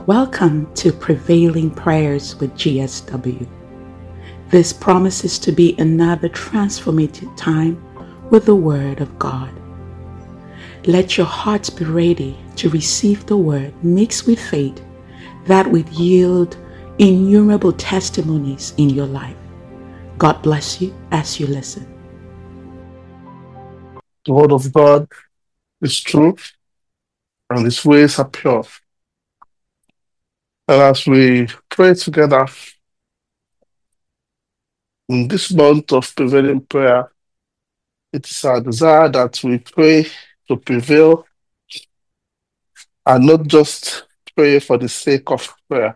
Welcome to Prevailing Prayers with GSW. This promises to be another transformative time with the Word of God. Let your hearts be ready to receive the Word mixed with faith that would yield innumerable testimonies in your life. God bless you as you listen. The word of God is true and his ways are pure. And as we pray together in this month of prevailing prayer, it is our desire that we pray to prevail and not just pray for the sake of prayer.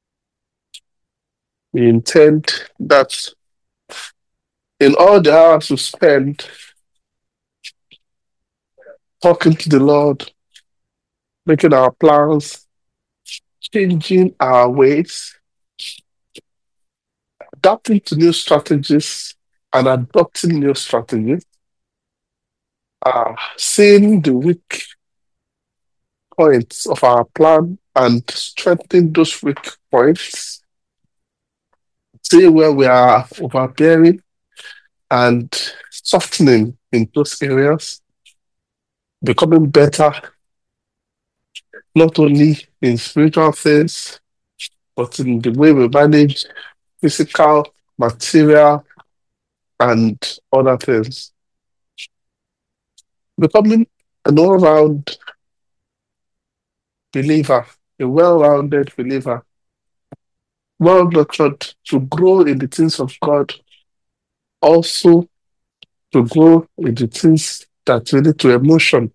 We intend that in all the hours we spend talking to the Lord, making our plans, changing our ways, adapting to new strategies and adopting new strategies, seeing the weak points of our plan and strengthen those weak points, see where we are overbearing and softening in those areas, becoming better, not only in spiritual things, but in the way we manage physical, material, and other things. Becoming an all-round believer, a well-rounded believer, well-nurtured to grow in the things of God, also to grow in the things that relate to emotion.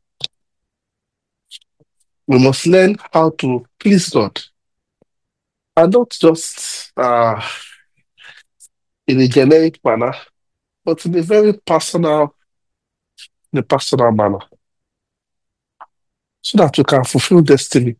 We must learn how to please God and not just in a generic manner, but in a very personal manner, so that you can fulfill destiny,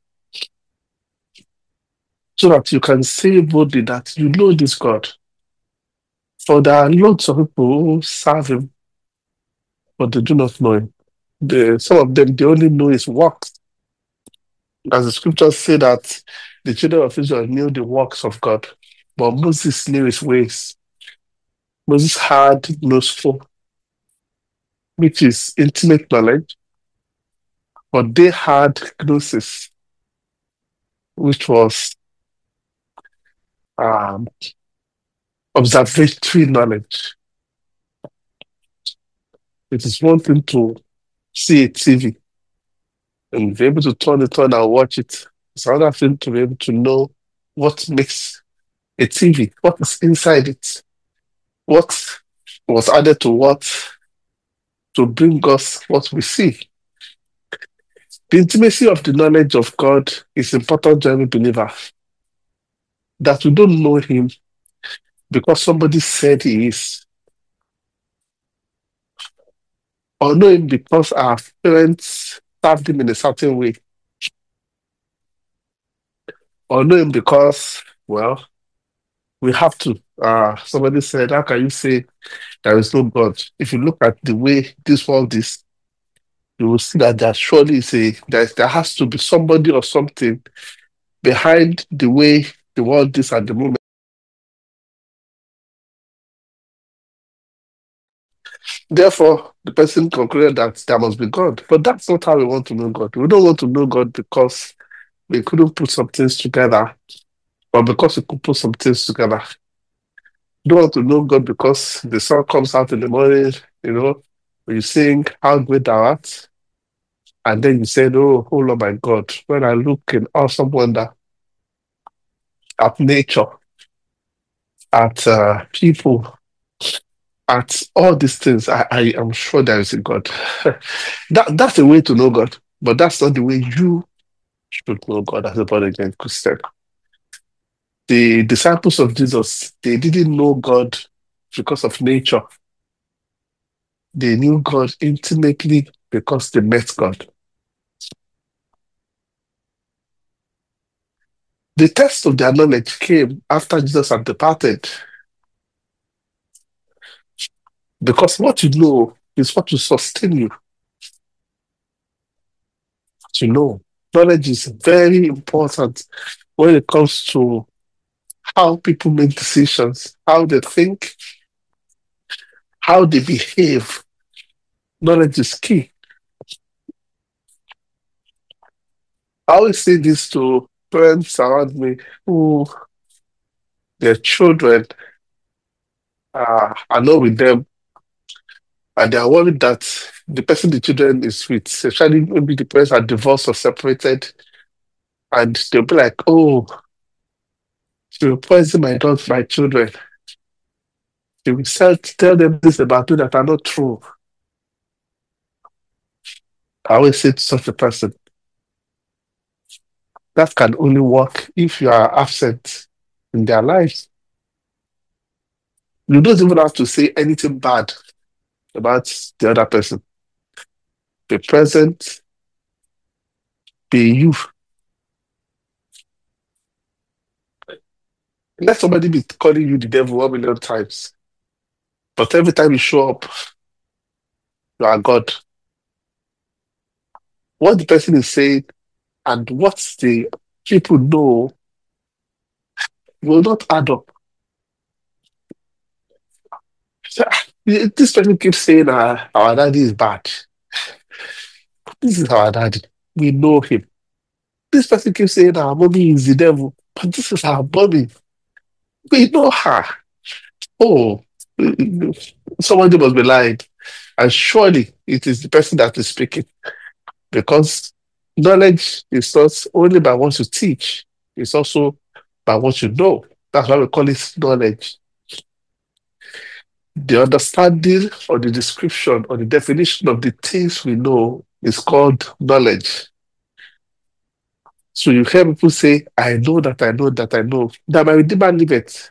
so that you can say boldly that you know this God. For there are lots of people who serve Him, but they do not know Him. Some of them, they only know His works. As the scriptures say that the children of Israel knew the works of God, but Moses knew his ways. Moses had gnosko, which is intimate knowledge, but they had gnosis, which was um, observatory knowledge. It is one thing to see a TV and be able to turn it on and watch it. It's another thing to be able to know what makes a TV, what is inside it, what was added to what to bring us what we see. The intimacy of the knowledge of God is important to every believer. That we don't know Him because somebody said He is, or know Him because our parents served Him in a certain way, or know Him because, well, we have to. Somebody said, how can you say there is no God? If you look at the way this world is, you will see that there surely is there has to be somebody or something behind the way the world is at the moment. Therefore, the person concluded that there must be God. But that's not how we want to know God. We don't want to know God because we couldn't put some things together, or because we could put some things together. We don't want to know God because the sun comes out in the morning, when you sing, How Great Thou Art, and then you say, oh Lord my God, when I look in awesome wonder at nature, at people, at all these things, I am sure there is a God. That's a way to know God, but that's not the way you should know God as a born again Christian. The disciples of Jesus, they didn't know God because of nature. They knew God intimately because they met God. The test of their knowledge came after Jesus had departed, because what you know is what will sustain you. What you know Knowledge is very important when it comes to how people make decisions, how they think, how they behave. Knowledge is key. I always say this to parents around me who their children are not with them and they are worried that the person the children is with, especially maybe the parents are divorced or separated, and they'll be like, oh, she will poison my children. She will tell them this about you that are not true. I always say to such a person, that can only work if you are absent in their lives. You don't even have to say anything bad about the other person. Be present, be you. Let somebody be calling you the devil 1 million times, but every time you show up, you are God. What the person is saying and what the people know will not add up. So, this person keeps saying our daddy is bad. This is our daddy. We know him. This person keeps saying our mommy is the devil, but this is our mommy. We know her. Oh, somebody must be lying. And surely it is the person that is speaking because knowledge is not only by what you teach, it's also by what you know. That's why we call it knowledge. The understanding or the description or the definition of the things we know is called knowledge. So you hear people say, I know that I know that I know, that my Redeemer liveth.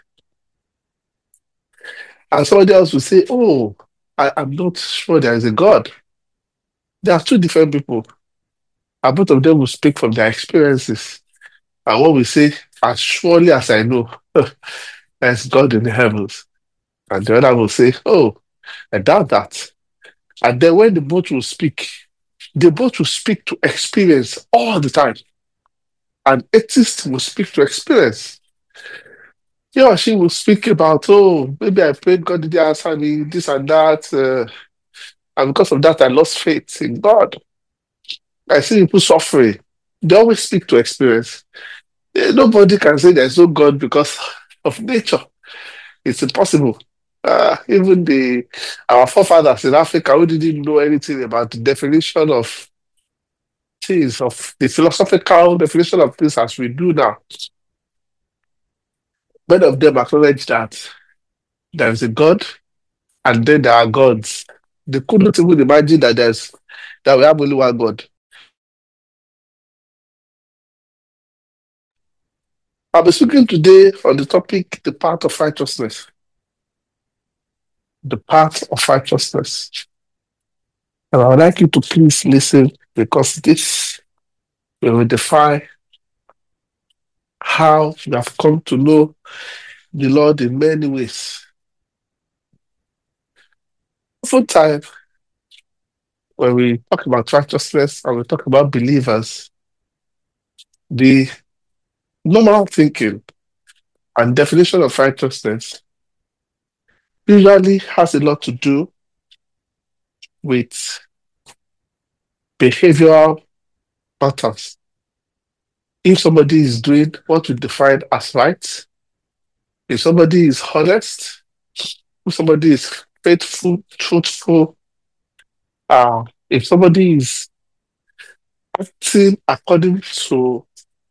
And somebody else will say, oh, I'm not sure there is a God. There are two different people, and both of them will speak from their experiences. And one will say, as surely as I know, there's God in the heavens. And the other will say, oh, I doubt that. And then when the both will speak, they both will speak to experience all the time. An atheist will speak to experience. He or she will speak about, oh, maybe I prayed, God didn't answer me, this and that. And because of that, I lost faith in God. I see people suffering. They always speak to experience. Nobody can say there's no God because of nature. It's impossible. Even our forefathers in Africa who didn't know anything about the definition of things, of the philosophical definition of things as we do now. Many of them acknowledge that there is a God and then there are gods. They couldn't even imagine that we have only one God. I'll be speaking today on the topic, the path of righteousness. The path of righteousness. And I would like you to please listen because this will define how you have come to know the Lord in many ways. Oftentimes, when we talk about righteousness and we talk about believers, the normal thinking and definition of righteousness usually has a lot to do with behavioral patterns. If somebody is doing what we define as right, if somebody is honest, if somebody is faithful, truthful, if somebody is acting according to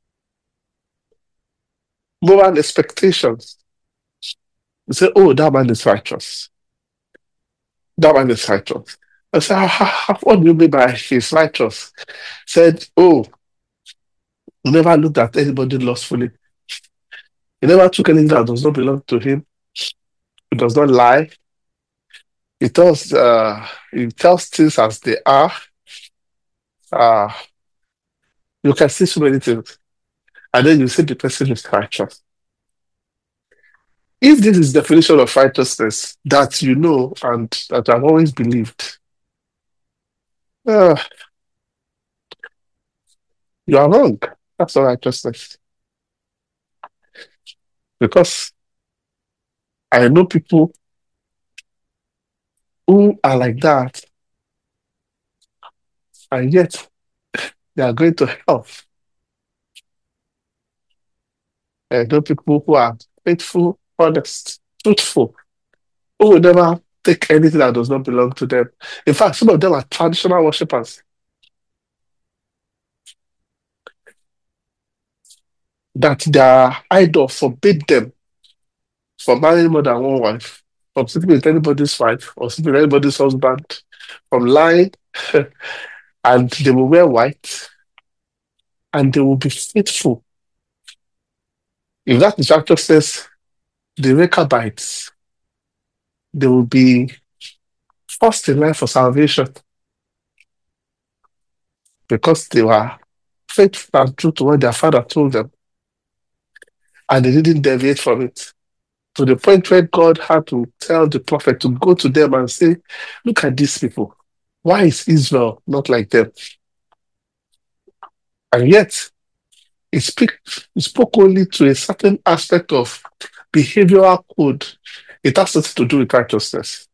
moral expectations, you say, oh, that man is righteous. That man is righteous. I said, what do you mean by he's righteous? Said, oh, he never looked at anybody lustfully. He never took anything that does not belong to him. He does not lie. He tells things as they are. You can see so many things. And then you say the person is righteous. If this is definition of righteousness that you know and that I've always believed, You are wrong. That's not righteousness. Because I know people who are like that, and yet they are going to hell. I know people who are faithful, honest, truthful, who will never take anything that does not belong to them. In fact, some of them are traditional worshippers, that their idol forbid them from marrying more than one wife, from sleeping with anybody's wife, or sleeping with anybody's husband, from lying, and they will wear white, and they will be faithful. If that instructor says the Rechabites, they will be first in line for salvation because they were faithful and true to what their father told them, and they didn't deviate from it. To the point where God had to tell the prophet to go to them and say, look at these people. Why is Israel not like them? And yet, he spoke only to a certain aspect of behavioral code. It has nothing to do with righteousness.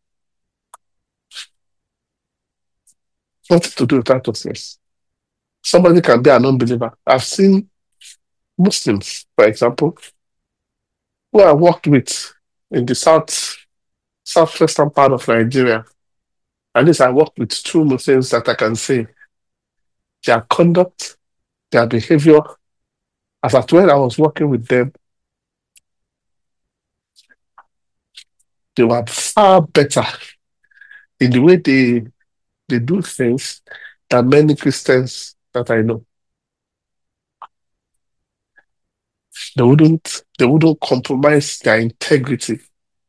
Nothing to do with righteousness. Somebody can be an unbeliever. I've seen Muslims, for example, who I worked with in the southwestern part of Nigeria. At least I worked with two Muslims that I can say their conduct, their behavior, as at when I was working with them, they were far better in the way they do things than many Christians that I know. They wouldn't compromise their integrity.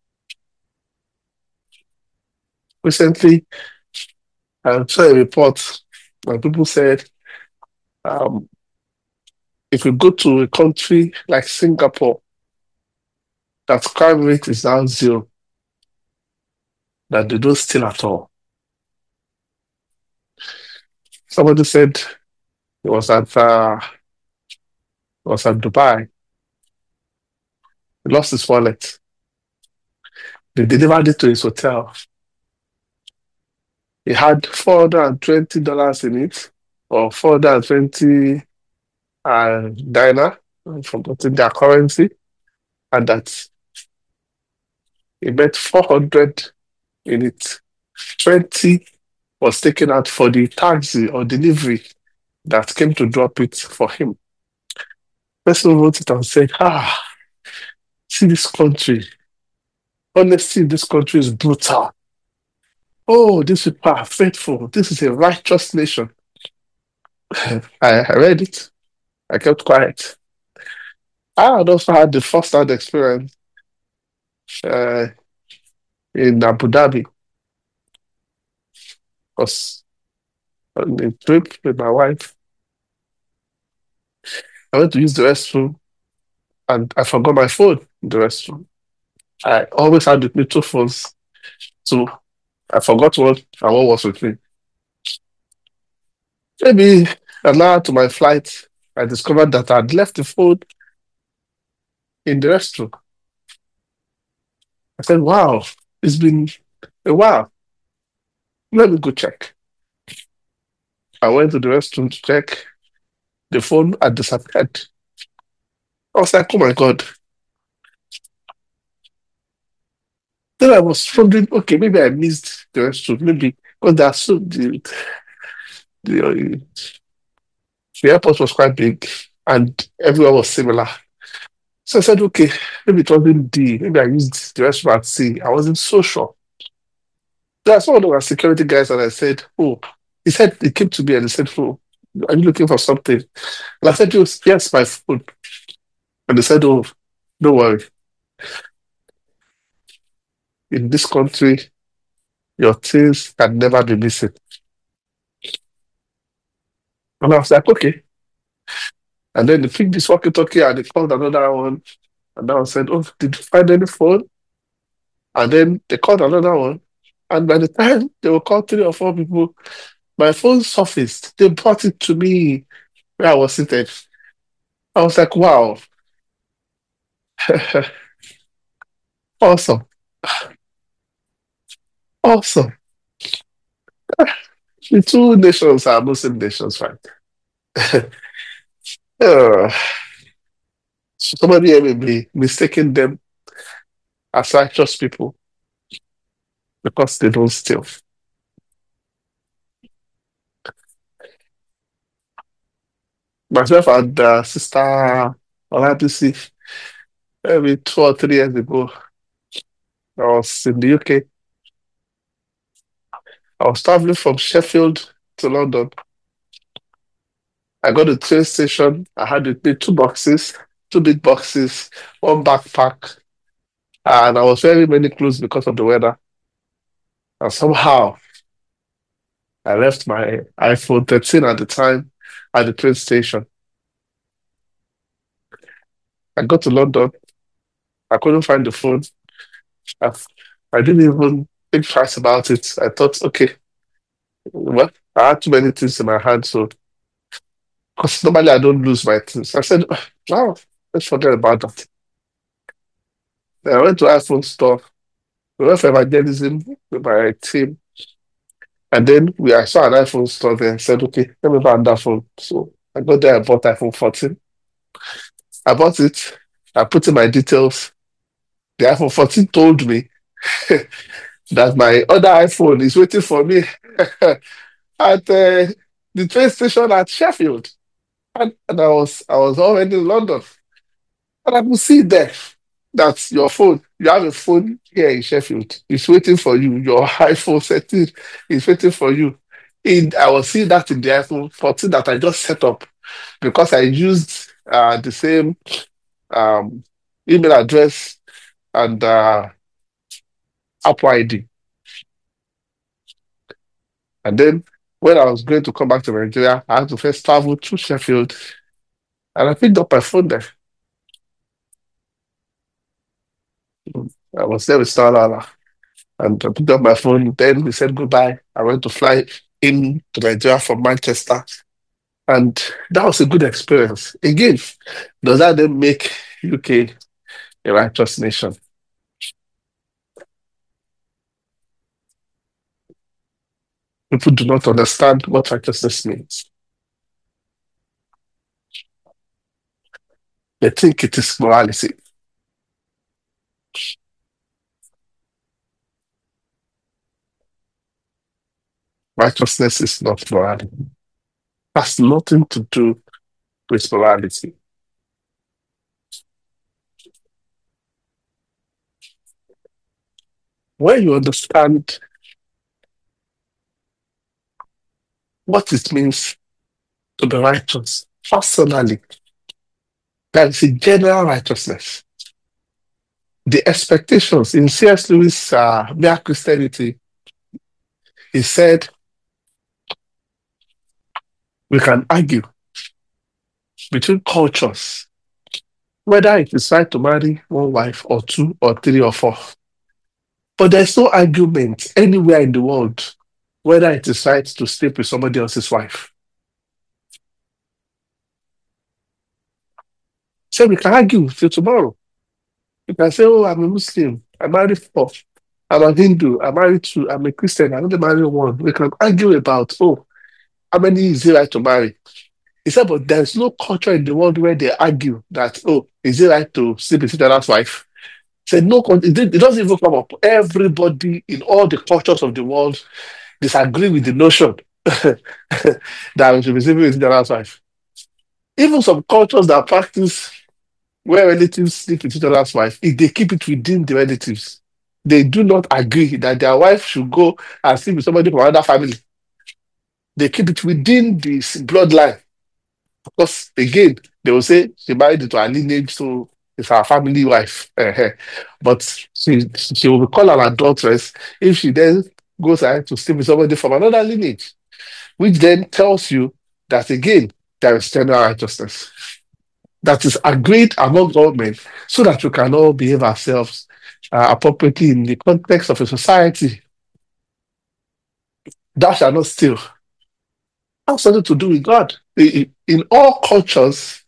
Recently, I saw a report where people said, um, if you go to a country like Singapore, that crime rate is now zero, that they don't steal at all. Somebody said it was at Dubai. He lost his wallet. They delivered it to his hotel. He had $420 in it, or 420 dinar, I'm forgetting their currency, and that he met 400 in it. 20 was taken out for the taxi or delivery that came to drop it for him. Person wrote it and said, see this country. Honestly, this country is brutal. Oh, these people are faithful. This is a righteous nation. I read it. I kept quiet. I had also had the first-hand experience uh, in Abu Dhabi. Was on a trip with my wife. I went to use the restroom and I forgot my phone in the restroom. I always had with me two phones. So I forgot one and one was with me. Maybe an hour to my flight, I discovered that I'd left the phone in the restroom. I said, wow, it's been a while. Let me go check. I went to the restroom to check. The phone had disappeared. I was like, oh my God. Then I was wondering, okay, maybe I missed the restroom. Maybe because there are so the, the airport was quite big and everywhere was similar. So I said, okay, maybe it wasn't D. Maybe I used the restroom at C. I wasn't so sure. There are some of the security guys and I said, oh, he came to me and he said, oh, are you looking for something? And I said, yes, my phone. And they said, oh, don't worry. In this country, your things can never be missing. And I was like, okay. And then they picked this walkie-talkie and they called another one. And I said, oh, did you find any phone? And then they called another one. And by the time they were called 3 or 4 people, my phone surfaced. They brought it to me. where I was seated. I was like, wow, awesome, awesome. The two nations are Muslim nations, right? Uh, somebody here may be mistaking them as righteous people because they don't steal. Myself and Sister Olabisi, maybe 2 or 3 years ago, I was in the UK. I was traveling from Sheffield to London. I got to the train station. I had with me 2 boxes, 2 big boxes, 1 backpack, and I was wearing many clothes because of the weather. And somehow I left my iPhone 13 at the time at the train station. I got to London. I couldn't find the phone. I, I didn't even think twice about it. I thought, okay, well, I had too many things in my hand, so because normally I don't lose my things. I said, wow, let's forget about that. Then I went to iPhone store. We went for evangelism with my team. And then I saw an iPhone store there. I said, okay, let me buy that phone. So I got there, I bought iPhone 14. I bought it. I put in my details. The iPhone 14 told me that my other iPhone is waiting for me at the train station at Sheffield. And I was already in London. And I could see there that your phone, you have a phone here in Sheffield. It's waiting for you. Your iPhone 13 is waiting for you. I was seeing that in the iPhone 14 that I just set up because I used the same um, email address and Apple ID. And then when I was going to come back to Nigeria, I had to first travel to Sheffield and I picked up my phone there. I was there with Starlala and I picked up my phone. Then we said goodbye. I went to fly in to Nigeria from Manchester. And that was a good experience. Again, does that then make UK a righteous nation? People do not understand what righteousness means. They think it is morality. Righteousness is not morality. It has nothing to do with morality. When you understand what it means to be righteous personally, there is a general righteousness. The expectations in C.S. Lewis' Mere Christianity, he said, we can argue between cultures whether it is right to marry 1 wife or 2 or 3 or 4. But there's no argument anywhere in the world whether it is right to sleep with somebody else's wife. So we can argue till tomorrow. You can say, oh, I'm a Muslim, I marry 4. I'm a Hindu, I marry 2. I'm a Christian, I only marry 1. We can argue about, oh, how many is it right to marry? He said, but there's no culture in the world where they argue that, oh, is it right to sleep with each other's wife? He said, no, it doesn't even come up. Everybody in all the cultures of the world disagree with the notion that we should be sleeping with each other's wife. Even some cultures that practice where relatives sleep with each other's wife, if they keep it within the relatives, they do not agree that their wife should go and sleep with somebody from another family. They keep it within this bloodline. Because again, they will say she married into her lineage, so it's her family wife. But she will be called an adulteress if she then goes ahead to sleep with somebody from another lineage, which then tells you that again, there is general righteousness that is agreed among all men so that we can all behave ourselves appropriately in the context of a society. Thou shalt not steal. has something to do with God. In all cultures,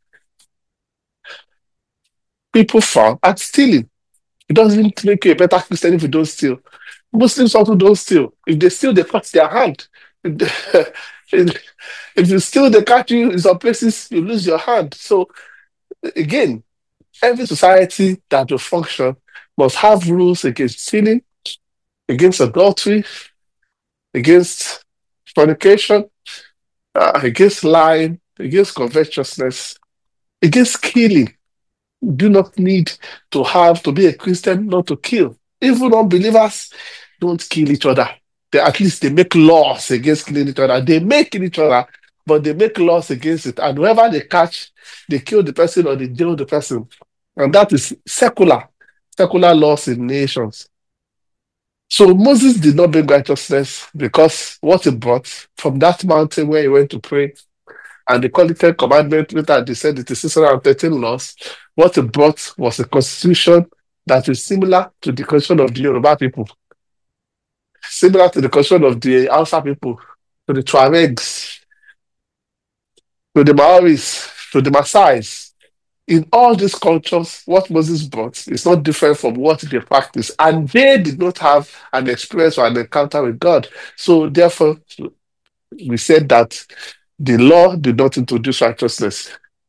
people frown at stealing. It doesn't make you a better Christian if you don't steal. Muslims also don't steal. If they steal, they cut their hand. If, if you steal, they catch you in some places, you lose your hand. So again, every society that will function must have rules against stealing, against adultery, against fornication, against lying, against covetousness, against killing. You do not need to have to be a Christian not to kill. Even unbelievers don't kill each other. At least they make laws against killing each other. They may kill each other, but they make laws against it. And whoever they catch, they kill the person or they jail the person. And that is secular laws in nations. So Moses did not bring righteousness because what he brought from that mountain where he went to pray, and they call it 10 commandments, later they said it is 613 laws. What he brought was a constitution that is similar to the constitution of the Yoruba people, similar to the constitution of the Hausa people, to the Tuaregs, to the Maoris, to the Maasais. In all these cultures, what Moses brought is not different from what they practice. And they did not have an experience or an encounter with God. So therefore, we said that the law did not introduce righteousness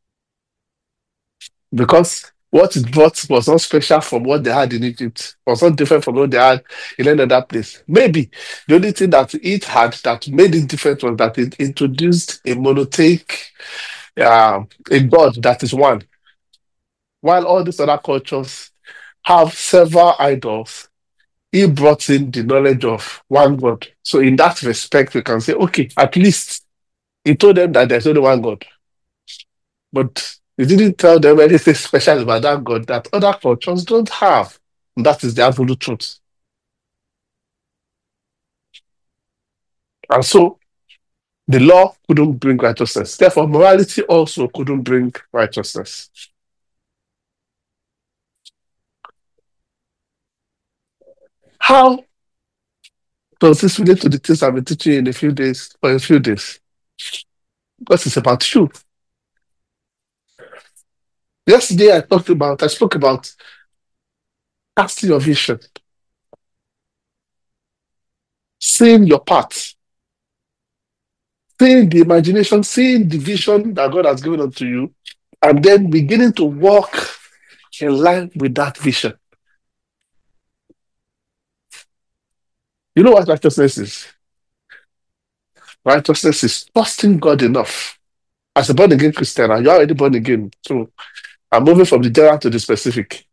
because what it brought was not special from what they had in Egypt, was not different from what they had in any other place. Maybe the only thing that it had that made it different was that it introduced a monotheistic, a God that is one. While all these other cultures have several idols, he brought in the knowledge of one God. So in that respect, we can say, okay, at least he told them that there's only one God. But he didn't tell them anything special about that God that other cultures don't have. And that is the absolute truth. And so the law couldn't bring righteousness. Therefore, morality also couldn't bring righteousness. How does this relate to the things I've been teaching you in a few days or in a few days? Because it's about you. Yesterday I spoke about casting your vision, seeing your path, seeing the imagination, seeing the vision that God has given unto you, and then beginning to walk in line with that vision. You know what righteousness is? Righteousness is trusting God enough. As a born again Christian, and you're already born again. So I'm moving from the general to the specific.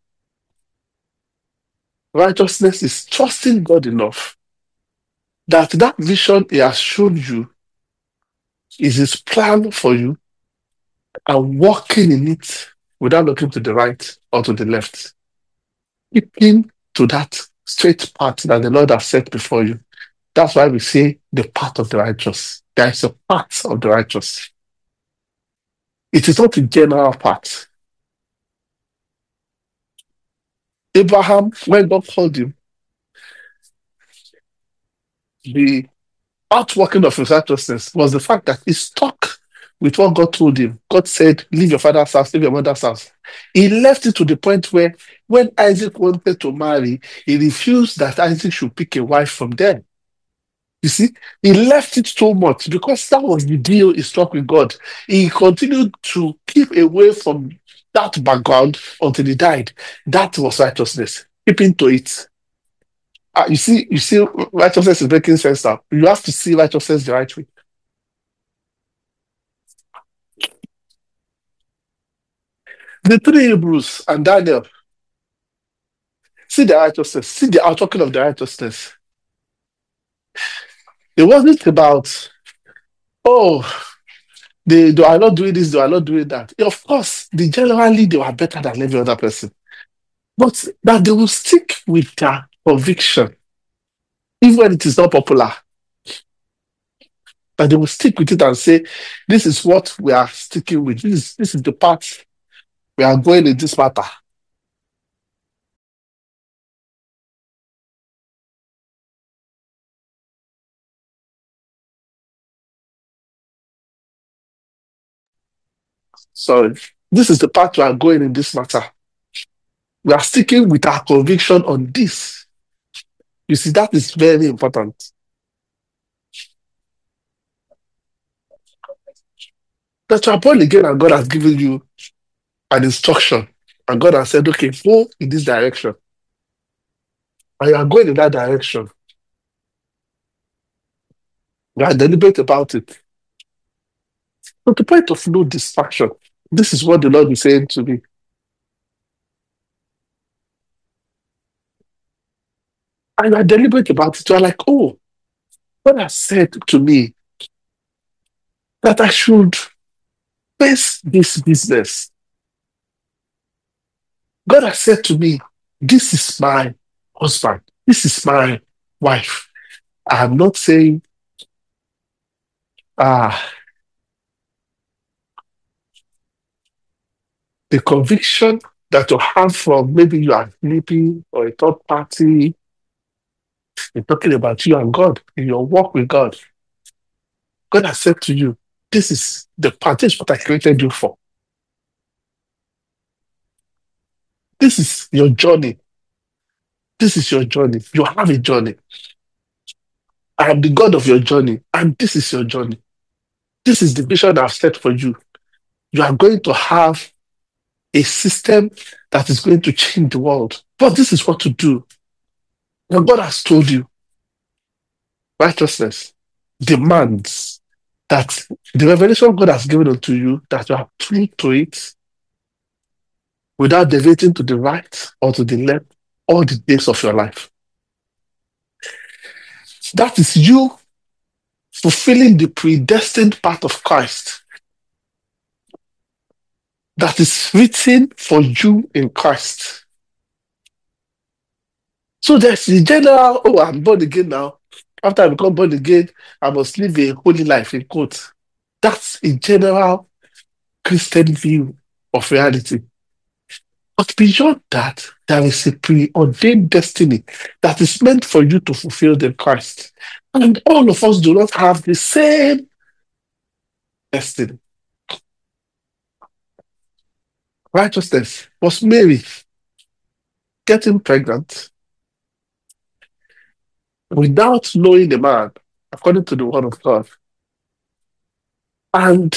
Righteousness is trusting God enough that that vision He has shown you is His plan for you and walking in it without looking to the right or to the left. Keeping to that straight path that the Lord has set before you. That's why we say the path of the righteous. There is a path of the righteous. It is not a general path. Abraham, when God called him, the outworking of his righteousness was the fact that he stuck with what God told him. God said, leave your father's house, leave your mother's house. He left it to the point where when Isaac wanted to marry, he refused that Isaac should pick a wife from them. You see, he left it so much because that was the deal he struck with God. He continued to keep away from that background until he died. That was righteousness, keeping to it. You see, righteousness is making sense now. You have to see righteousness the right way. The three Hebrews and Daniel, see the righteousness, see the outworking of the righteousness. It wasn't about, oh, they are not doing this, they are not doing that. Of course, generally they were better than every other person. But that they will stick with their conviction, even when it is not popular, that they will stick with it and say, this is what we are sticking with. This is the path we are going in this matter. Sorry. This is the path we are going in this matter. We are sticking with our conviction on this. You see, that is very important. That you are born again and God has given you an instruction. And God has said, okay, go in this direction. And you are going in that direction. You are deliberate about it. But the point of no distraction, this is what the Lord is saying to me. And you are deliberate about it. You are like, oh, God has said to me that I should face this business. God has said to me, this is my husband. This is my wife. I am not saying, ah, the conviction that you have from maybe you are sleeping or a third party in talking about you and God in your walk with God. God has said to you, this is the path, this is what I created you for. This is your journey. This is your journey. You have a journey. I am the God of your journey, and this is your journey. This is the vision I've set for you. You are going to have a system that is going to change the world. But this is what to do. Now, God has told you righteousness demands that the revelation God has given unto you, that you are true to it without deviating to the right or to the left all the days of your life. That is you fulfilling the predestined part of Christ that is written for you in Christ. So there's the general, oh, I'm born again now. After I become born again, I must live a holy life, in quote. That's a general Christian view of reality. But beyond that, there is a preordained destiny that is meant for you to fulfill in Christ. And all of us do not have the same destiny. Righteousness was Mary getting pregnant without knowing the man, according to the word of God, and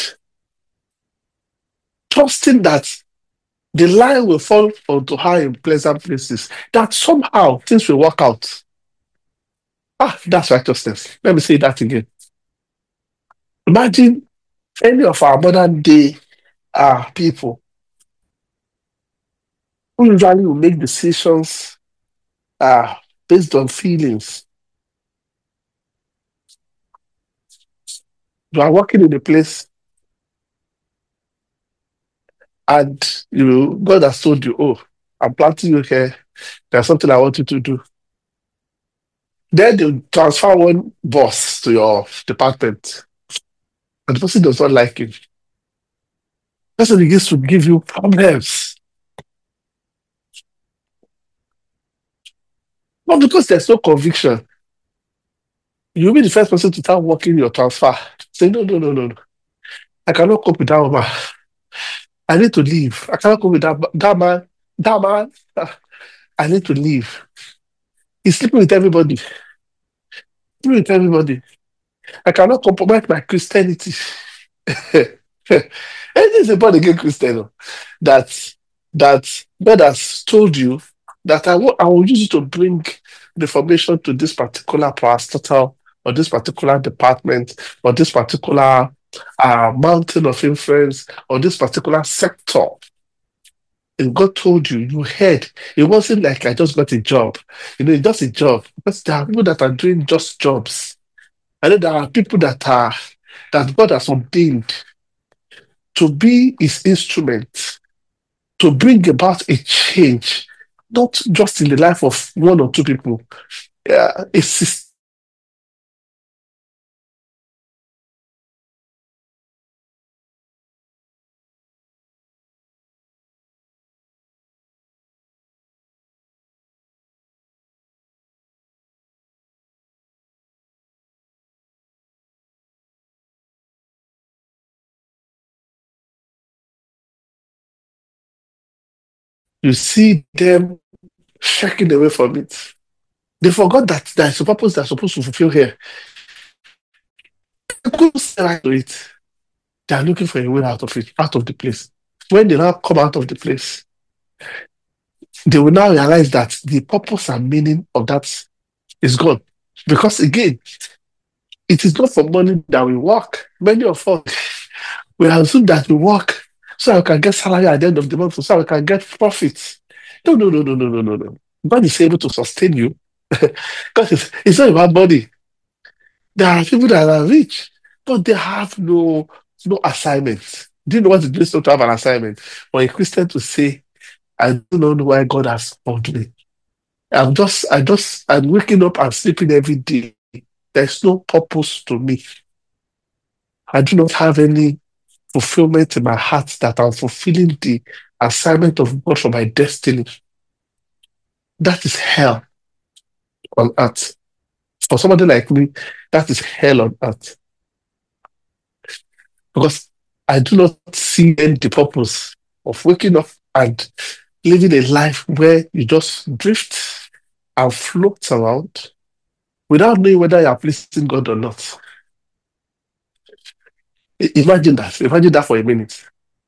trusting that the line will fall onto her in pleasant places, that somehow things will work out. Ah, that's righteousness. Let me say that again. Imagine any of our modern day people who usually will make decisions uh, based on feelings. You are working in a place and God has told you, oh, I'm planting you here. There's something I want you to do. Then they transfer one boss to your department, and the person does not like it. The person begins to give you problems. Not because there's no conviction. You'll be the first person to start working your transfer. Say, no, no, no, no, no. I cannot cope with that woman. I need to leave. I cannot cope with that man. That man. I need to leave. He's sleeping with everybody. Sleeping with everybody. I cannot compromise my Christianity. It is a born again Christian that God has told you that I will use you to bring reformation to this particular parastatal or this particular department or this particular mountain of influence or this particular sector. And God told you, you heard. It wasn't like I just got a job. It's just a job. Because there are people that are doing just jobs. And then there are people that God has ordained to be his instrument, to bring about a change, not just in the life of one or two people, a system You see them shirking away from it. They forgot that there's a purpose they're supposed to fulfill here. They couldn't say right to it. They are looking for a way out of it, out of the place. When they now come out of the place, they will now realize that the purpose and meaning of that is gone. Because again, it is not for money that we work. Many of us, we assume that we work so I can get salary at the end of the month, so I can get profits. No, no, no, no, no, no, no, no. God is able to sustain you. Because it's not about money. There are people that are rich, but they have no assignment. Do you know what it means not to have an assignment? For a Christian to say, I don't know why God has called me. I'm waking up and sleeping every day. There's no purpose to me. I do not have any fulfillment in my heart that I'm fulfilling the assignment of God for my destiny. That is hell on earth. For somebody like me, that is hell on earth. Because I do not see the purpose of waking up and living a life where you just drift and float around without knowing whether you are pleasing God or not. Imagine that. Imagine that for a minute.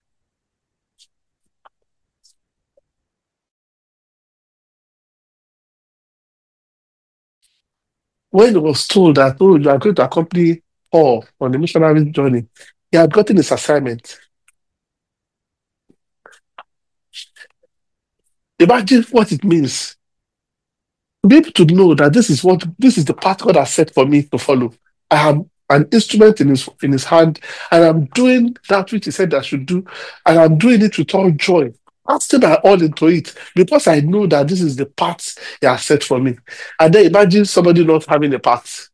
When he was told that, oh, you are going to accompany Paul on the missionary journey, he had gotten his assignment. Imagine what it means to be able to know that this is the path God has set for me to follow. I am an instrument in his hand, and I'm doing that which he said I should do, and I'm doing it with all joy. I'm still my all into it because I know that this is the path he has set for me. And then imagine somebody not having a path.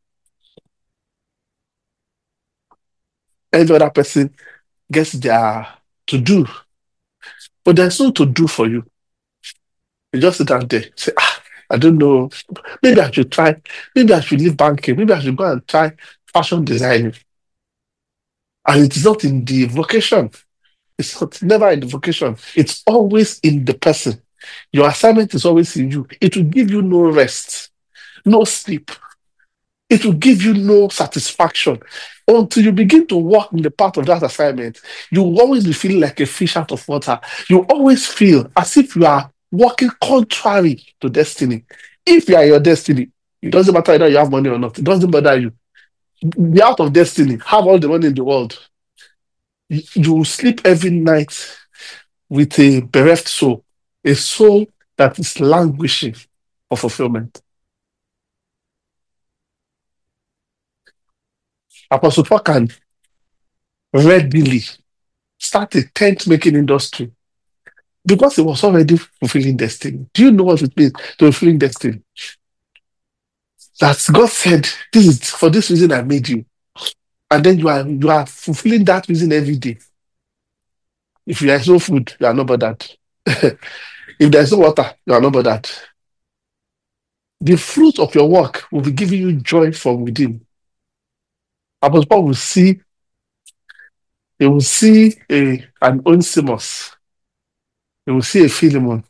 Every other person gets their to do, but there's no to do for you. You just sit down there, say, I don't know. Maybe I should try. Maybe I should leave banking. Maybe I should go and try fashion designing. And it is not in the vocation. It's never in the vocation. It's always in the person. Your assignment is always in you. It will give you no rest, no sleep. It will give you no satisfaction until you begin to walk in the path of that assignment. You will always be feeling like a fish out of water. You always feel as if you are walking contrary to destiny. If you are your destiny, it doesn't matter whether you have money or not. It doesn't bother you. Be out of destiny. Have all the money in the world. You will sleep every night with a bereft soul, a soul that is languishing for fulfillment. Apostle Paul can readily start a tent making industry because he was already fulfilling destiny. Do you know what it means to fulfilling destiny? That God said, "This is for this reason I made you," and then you are fulfilling that reason every day. If there is no food, you are not bothered. If there is no water, you are not bothered. The fruit of your work will be giving you joy from within. Apostle Paul will see an Onesimus. He will see a Philemon.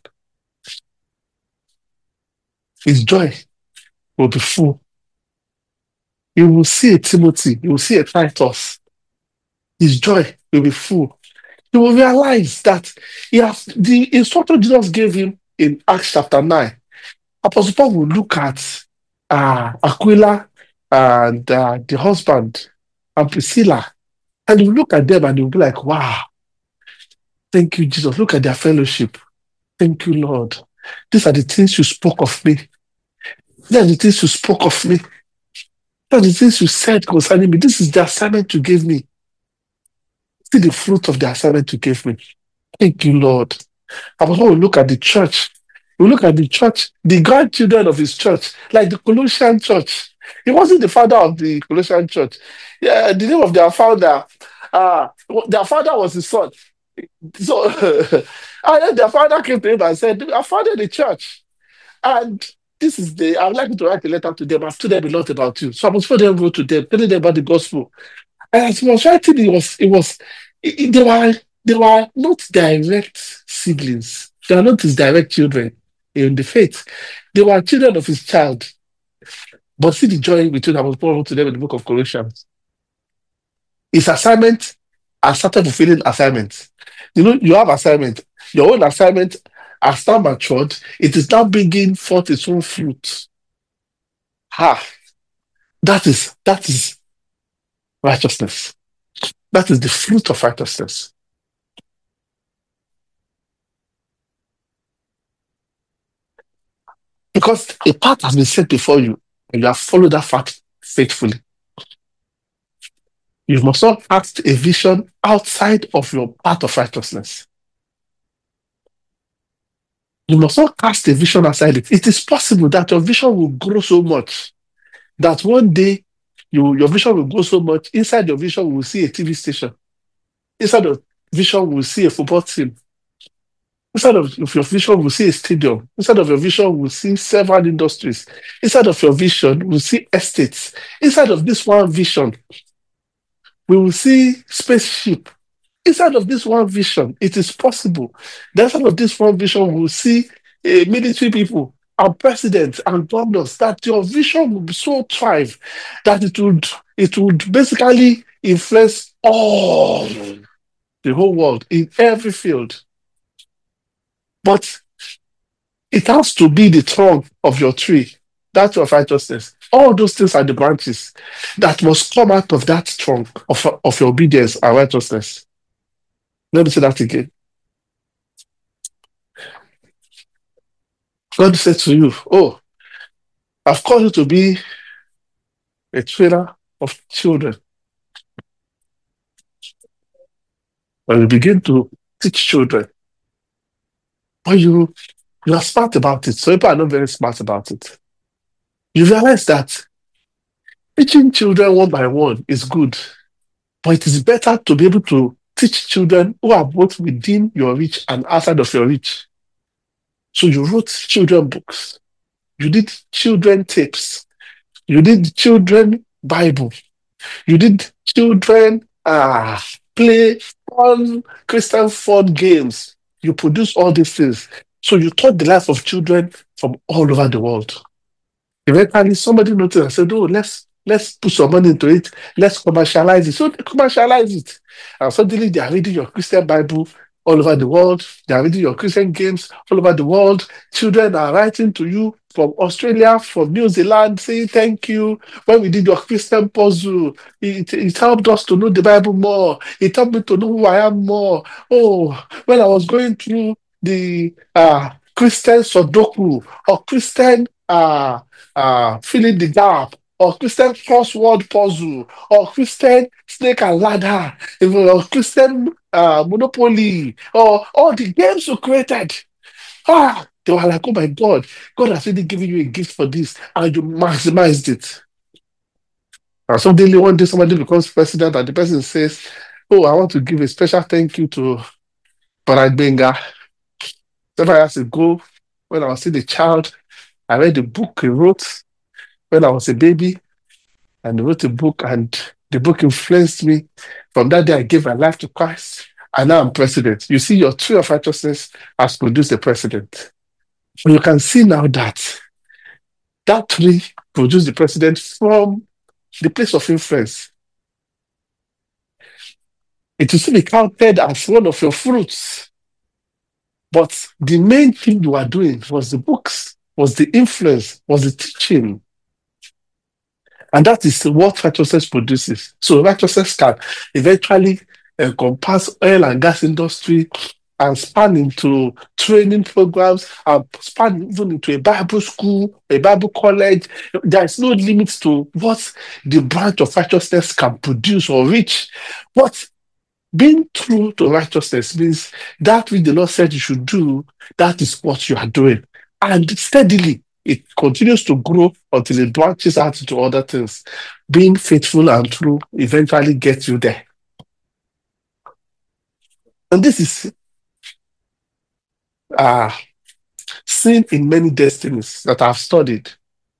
His joy will be full. You will see a Timothy. You will see a Titus. His joy will be full. He will realize that he has the instruction Jesus gave him in Acts chapter 9. Apostle Paul will look at Aquila and the husband and Priscilla, and he will look at them and he will be like, wow, thank you, Jesus. Look at their fellowship. Thank you, Lord. These are the things you spoke of me. These are the things you spoke of me. These are the things you said concerning me. This is the assignment you gave me. See the fruit of the assignment you gave me. Thank you, Lord. Apostle will look at the church. We look at the church, the grandchildren of his church, like the Colossian church. He wasn't the founder of the Colossian church. Yeah, the name of their founder, their father was his son. So, and then their father came to him and said, I founded the church. And I would like you to write a letter to them. I've told them a lot about you. So I was for them wrote to them, telling them about the gospel. And as he was writing, they were not direct siblings. They are not his direct children in the faith. They were children of his child. But see the joy between I was born to them in the book of Colossians. His assignment has started fulfilling assignments. You know, you have assignment. Your own assignment has now matured. It is now bringing forth its own fruit. Ha! That is righteousness. That is the fruit of righteousness. Because a path has been set before you, and you have followed that path faithfully. You must not cast a vision outside of your path of righteousness. You must not cast a vision outside it. It is possible that your vision will grow so much that one day your vision will grow so much. Inside your vision, we will see a TV station. Inside of vision, we will see a football team. Inside of your vision, we'll see a stadium. Inside of your vision, we'll see several industries. Inside of your vision, we'll see estates. Inside of this one vision, we will see spaceship. Inside of this one vision, it is possible. Inside of this one vision, we'll see military people and presidents and governors, that your vision will be so thrive that it would basically influence all the whole world in every field. But it has to be the trunk of your tree, that of righteousness. All those things are the branches that must come out of that trunk of your obedience and righteousness. Let me say that again. God said to you, oh, I've called you to be a trainer of children. When you begin to teach children, but you are smart about it. So people are not very smart about it. You realize that teaching children one by one is good, but it is better to be able to teach children who are both within your reach and outside of your reach. So you wrote children books. You did children tapes. You did children Bible. You did children play fun Christian fun games. You produce all these things. So you taught the life of children from all over the world. Eventually, somebody noticed and said, oh, let's put some money into it. Let's commercialize it. So they commercialize it. And suddenly they are reading your Christian Bible all over the world. They are reading your Christian games all over the world. Children are writing to you from Australia, from New Zealand, saying thank you. When we did your Christian puzzle, it helped us to know the Bible more. It helped me to know who I am more. Oh, when I was going through the Christian Sudoku or Christian filling the gap, or Christian crossword puzzle, or Christian snake and ladder, or Christian Monopoly, or all the games you created. They were like, oh my God, God has really given you a gift for this, and you maximized it. And suddenly one day somebody becomes president, and the person says, oh, I want to give a special thank you to Parag Benga. Several years ago, when I was still a child, I read the book he wrote when I was a baby, and he wrote a book, and the book influenced me. From that day, I gave my life to Christ, and now I'm president. You see, your tree of righteousness has produced a president. But you can see now that that tree produced the president from the place of influence. It will still be counted as one of your fruits. But the main thing you are doing was the books, was the influence, was the teaching. And that is what righteousness produces. So righteousness can eventually encompass oil and gas industry and span into training programs and span even into a Bible school, a Bible college. There is no limit to what the branch of righteousness can produce or reach. But being true to righteousness means that which the Lord said you should do, that is what you are doing. And steadily, it continues to grow until it branches out into other things. Being faithful and true eventually gets you there. And this is seen in many destinies that I've studied.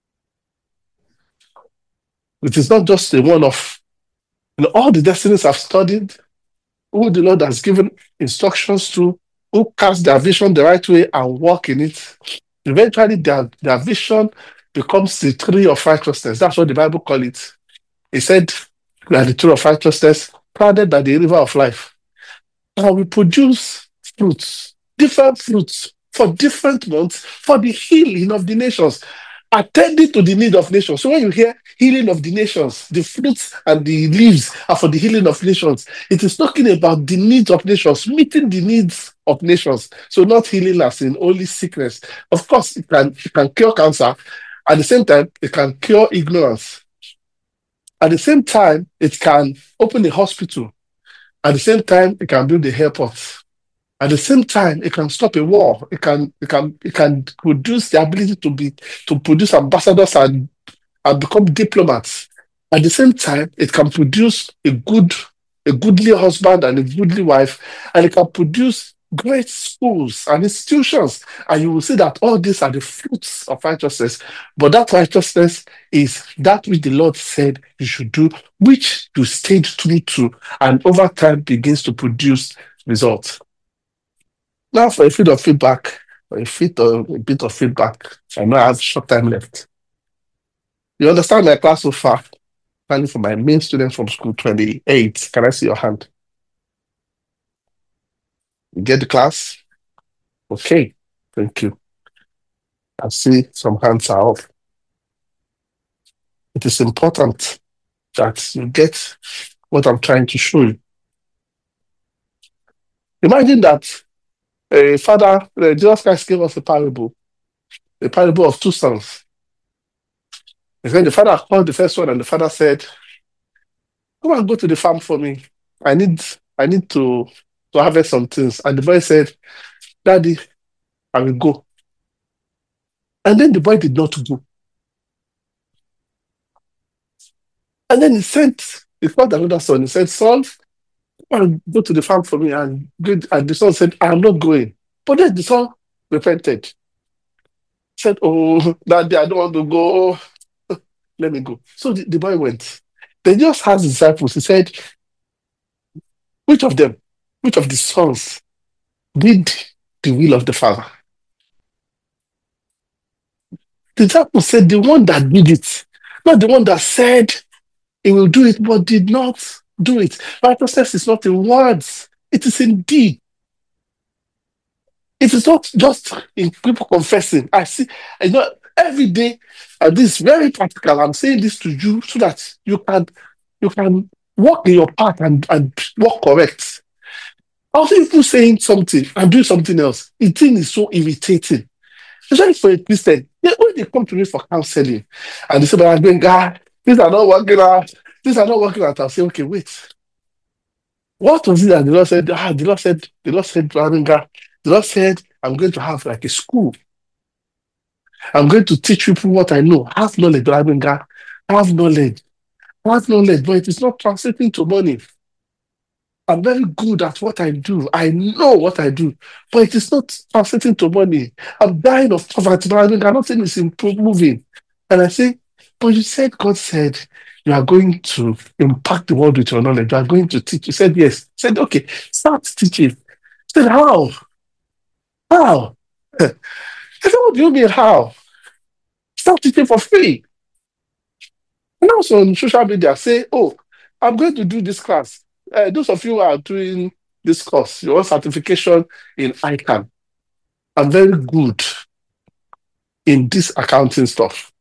It is not just a one-off. In all the destinies I've studied, who the Lord has given instructions to, who cast their vision the right way and walk in it, eventually their vision becomes the tree of righteousness. That's what the Bible calls it. It said, we are the tree of righteousness, planted by the river of life. And we produce fruits, different fruits for different months for the healing of the nations, attending to the need of nations. So when you hear healing of the nations, the fruits and the leaves are for the healing of nations. It is talking about the needs of nations, meeting the needs of nations. So not healing as in only sickness. Of course, it can cure cancer. At the same time, it can cure ignorance. At the same time, it can open a hospital. At the same time, it can build a airport. At the same time, it can stop a war. It can produce the ability to produce ambassadors and become diplomats. At the same time, it can produce a goodly husband and a goodly wife, and it can produce great schools and institutions. And you will see that all these are the fruits of righteousness. But that righteousness is that which the Lord said you should do, which you stayed true to, and over time begins to produce results. Now, for a bit of feedback, a bit of feedback. I know I have short time left. You understand my class so far? Planning for my main students from school 28. Can I see your hand? You get the class? Okay, thank you. I see some hands are up. It is important that you get what I'm trying to show you. Imagine that a father, Jesus Christ gave us a parable of two sons. And then the father called the first one, and the father said, "Come and go to the farm for me. I need to harvest some things." And the boy said, "Daddy, I will go." And then the boy did not go. And then he called another son. He said, "Son, come and go to the farm for me." And the son said, "I am not going." But then the son repented. Said, "Oh, Daddy, I don't want to go. Let me go." So the boy went. Then just asked the disciples, he said, which of the sons did the will of the Father? The disciples said, the one that did it, not the one that said he will do it, but did not do it. Righteousness is not in words, it is in deed. It is not just in people confessing. Every day, and this is very practical. I'm saying this to you so that you can walk in your path and walk correct. Also, people saying something and doing something else, it thing is so irritating. Especially for a Christian. When they come to me for counseling and they say, "But God, these are not working out. These are not working out." I'll say, "Okay, wait. What was it that the Lord said?" The Lord said, "I'm going to have like a school. I'm going to teach people what I know. Have knowledge, God. Have knowledge. Have knowledge, but it is not translating to money. I'm very good at what I do. I know what I do, but it is not translating to money. I'm dying of poverty, but nothing is improving." And I say, "But you said, God said, you are going to impact the world with your knowledge. You are going to teach." You said, "Yes." I said, "Okay, start teaching." I said, "How? How?" I said, "What do you mean, how? Start teaching for free." And also on social media, say, "Oh, I'm going to do this class. Those of you who are doing this course, your certification in ICANN. I'm very good in this accounting stuff.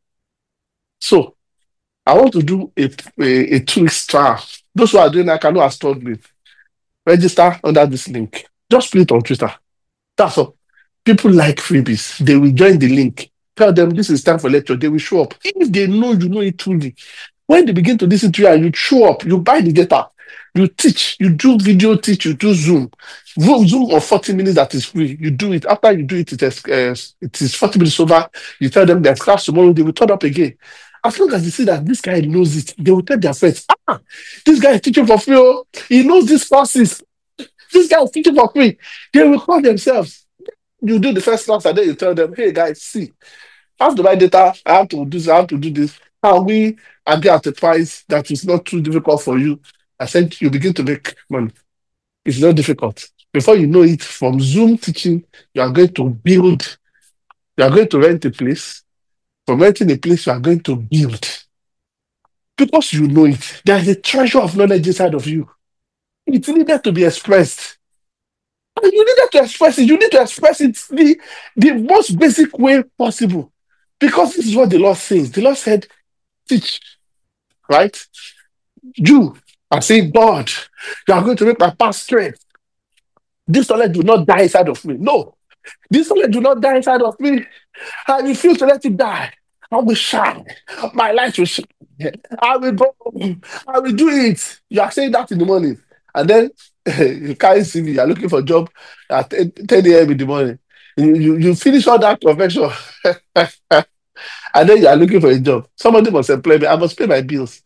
So I want to do a 2 weeks trial. Those who are doing ICANN who are struggling, register under this link. Just put it on Twitter. That's all. People like freebies. They will join the link. Tell them this is time for lecture. They will show up. If they know you know it truly, when they begin to listen to you and you show up, you buy the data, you teach, you do video teach, you do Zoom. Zoom of 40 minutes that is free. You do it. After you do it, it is 40 minutes over. You tell them there's class tomorrow, they will turn up again. As long as they see that this guy knows it, they will tell their friends, this guy is teaching for free. Oh, he knows these classes. This guy is teaching for free. They will call themselves. You do the first class and then you tell them, hey guys, see, I have to buy data, I have to do this, I have to do this. Can we agree at a price that is not too difficult for you? I said, you begin to make money. It's not difficult. Before you know it, from Zoom teaching, you are going to build, you are going to rent a place. From renting a place, you are going to build. Because you know it, there is a treasure of knowledge inside of you. It needed to be expressed. And you needed to express it. You need to express it the most basic way possible. Because this is what the Lord says. The Lord said, teach, right? You are saying, God, you are going to make my path straight. This knowledge will not die inside of me. No, this knowledge will not die inside of me. I refuse to let it die. I will shine. My light will shine. I will go. I will do it. You are saying that in the morning. And then you can't see me. You are looking for a job at 10 a.m. in the morning. You finish all that profession. And then you are looking for a job. Somebody must employ me. I must pay my bills.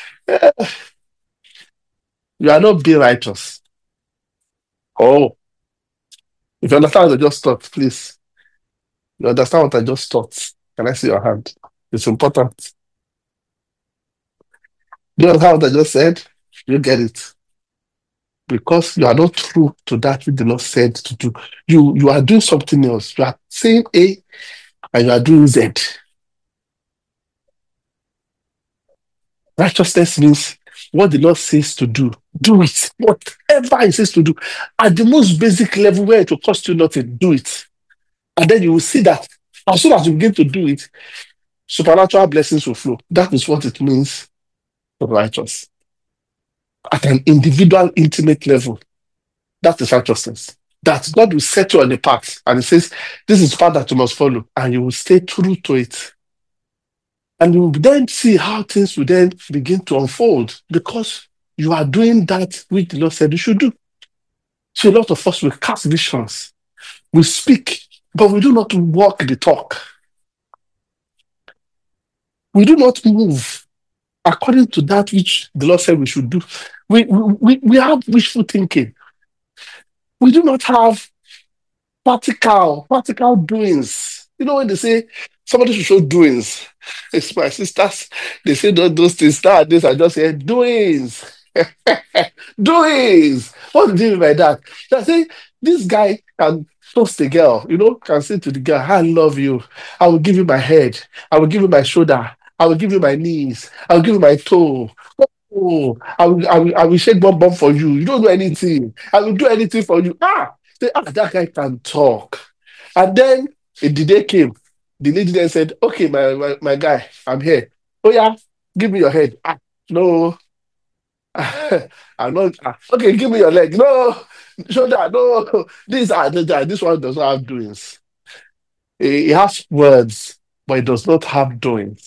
You are not being righteous. Oh, if you understand what I just taught, please. You understand what I just taught? Can I see your hand? It's important. Do you understand what I just said? You get it. Because you are not true to that which the Lord said to do. You are doing something else. You are saying A and you are doing Z. Righteousness means what the Lord says to do. Do it. Whatever He says to do. At the most basic level where it will cost you nothing, do it. And then you will see that as soon as you begin to do it, supernatural blessings will flow. That is what it means to be righteous. At an individual, intimate level, that is righteousness. That God will set you on the path and He says, this is the path that you must follow, and you will stay true to it. And you will then see how things will then begin to unfold because you are doing that which the Lord said you should do. So a lot of us will cast visions, we speak, but we do not walk the talk. We do not move according to that which the Lord said we should do. We have wishful thinking. We do not have practical doings. You know, when they say somebody should show doings, it's my sisters, they say those things nowadays. I just say doings. Doings. What do you mean by that? They say this guy can toast a girl, can say to the girl, I love you. I will give you my head. I will give you my shoulder. I will give you my knees. I will give you my toe. Oh, I will shake bomb for you. You don't know anything. I will do anything for you. Say, that guy can talk. And then the day came. The lady then said, okay, my guy, I'm here. Oh yeah, give me your head. No. I'm not. Okay, give me your leg. No. Shoulder. No. This one does not have doings. He has words, but it does not have doings.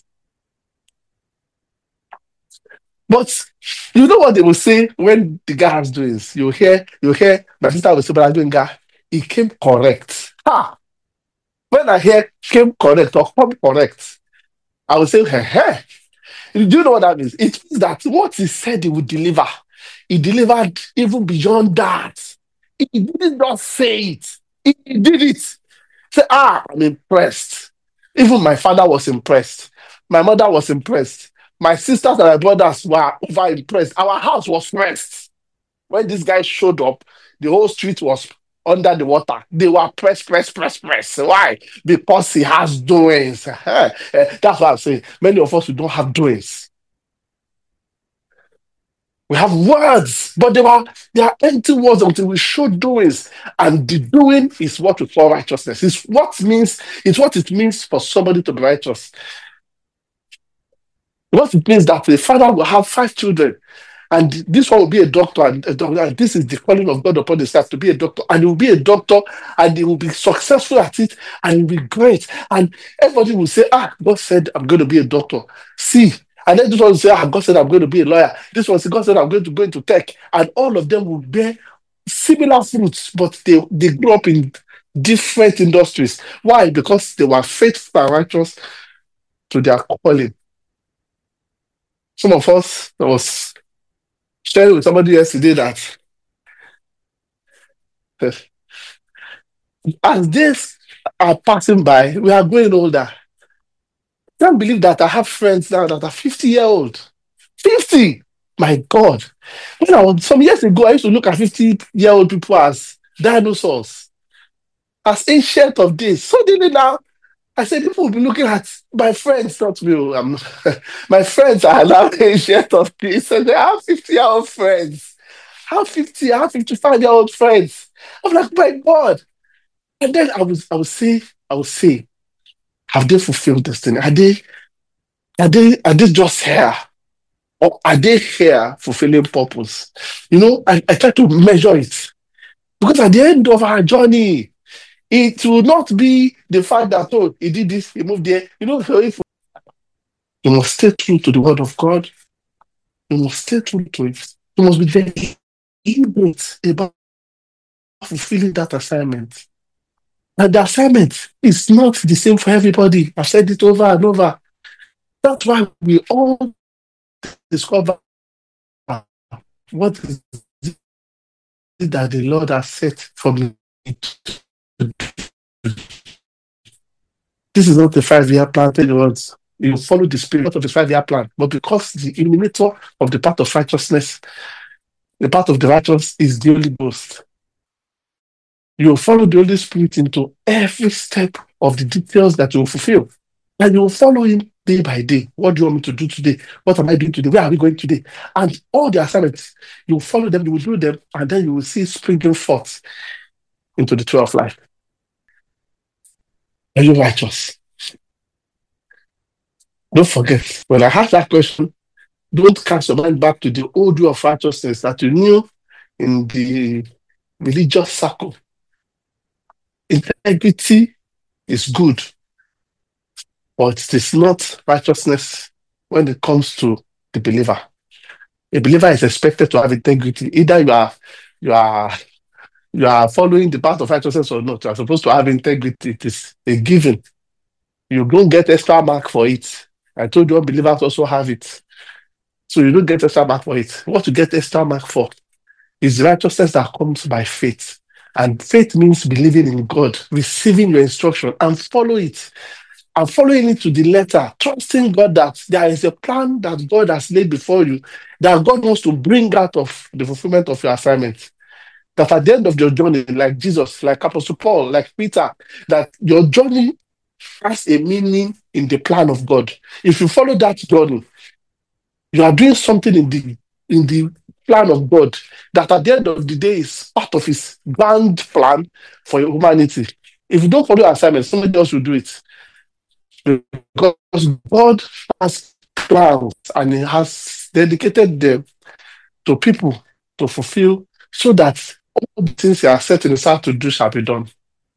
But you know what they will say when the guy has doings? You hear my sister will say, but I'm doing guy. He came correct. When I hear came correct or come correct, I will say, hey. Do you know what that means? It means that what he said he would deliver, he delivered even beyond that. He didn't just say it, he did it. Say, I'm impressed. Even my father was impressed. My mother was impressed. My sisters and my brothers were over impressed. Our house was pressed. When this guy showed up, the whole street was under the water. They were pressed. Why? Because he has doings. That's what I'm saying. Many of us, we don't have doings. We have words, but they are empty words until we show doings. And the doing is what we call righteousness. It's what it means for somebody to be righteous. What it means that the father will have 5 children, and this one will be a doctor, and this is the calling of God upon his life to be a doctor, and he will be a doctor, and he will be successful at it, and he will be great. And everybody will say, God said I'm going to be a doctor. See, and then this one will say, God said I'm going to be a lawyer. This one will say, God said I'm going to go into tech, and all of them will bear similar fruits, but they grew up in different industries. Why? Because they were faithful and righteous to their calling. Some of us, I was sharing with somebody yesterday that as days are passing by, we are growing older. I can't believe that I have friends now that are 50-year-old. 50! My God. Some years ago, I used to look at 50-year-old people as dinosaurs, as ancient of days. Suddenly now, I said, people will be looking at my friends, not me. My friends are now ancient of days. And I have 50-year-old friends. I have 55-year-old friends. I'm like, my God. And then I would say, have they fulfilled destiny? Are they just here? Or are they here fulfilling purpose? I try to measure it. Because at the end of our journey, it will not be the fact that, oh, he did this, he moved there. So if you must stay true to the word of God, you must stay true to it. You must be deliberate about fulfilling that assignment. And the assignment is not the same for everybody. I've said it over and over. That's why we all discover what is it that the Lord has set for me to do. This is not a 5-year plan. Tell you what, you follow the spirit of the 5-year plan. But because the illuminator of the path of righteousness, the path of the righteous is the Holy Ghost, you will follow the Holy Spirit into every step of the details that you will fulfill. And you will follow him day by day. What do you want me to do today? What am I doing today? Where are we going today? And all the assignments, you will follow them, you will do them, and then you will see springing forth into the tree of life. Are you righteous? Don't forget, when I ask that question, don't cast your mind back to the old way of righteousness that you knew in the religious circle. Integrity is good, but it is not righteousness when it comes to the believer. A believer is expected to have integrity. Either you are following the path of righteousness or not. You are supposed to have integrity. It is a given. You don't get extra mark for it. I told you unbelievers also have it. So you don't get extra mark for it. What you get extra mark for is righteousness that comes by faith. And faith means believing in God, receiving your instruction and follow it. And following it to the letter, trusting God that there is a plan that God has laid before you, that God wants to bring out of the fulfillment of your assignment. That at the end of your journey, like Jesus, like Apostle Paul, like Peter, that your journey has a meaning in the plan of God. If you follow that journey, you are doing something in the plan of God that at the end of the day is part of his grand plan for humanity. If you don't follow your assignment, somebody else will do it. Because God has plans and he has dedicated them to people to fulfill so that all the things he has set in his heart to do shall be done.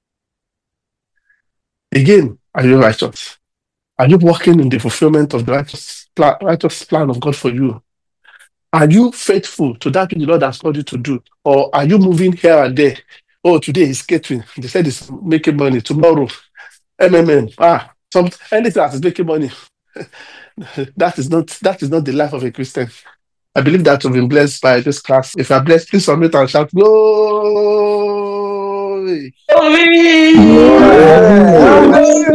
Again, are you righteous? Are you walking in the fulfillment of the righteous plan of God for you? Are you faithful to that which the Lord has called you to do? Or are you moving here and there? Oh, today is catering. They said it's making money. Tomorrow, anything that is making money. That is not the life of a Christian. I believe that you've been blessed by this class. If you are blessed, please submit and shout glory. Glory!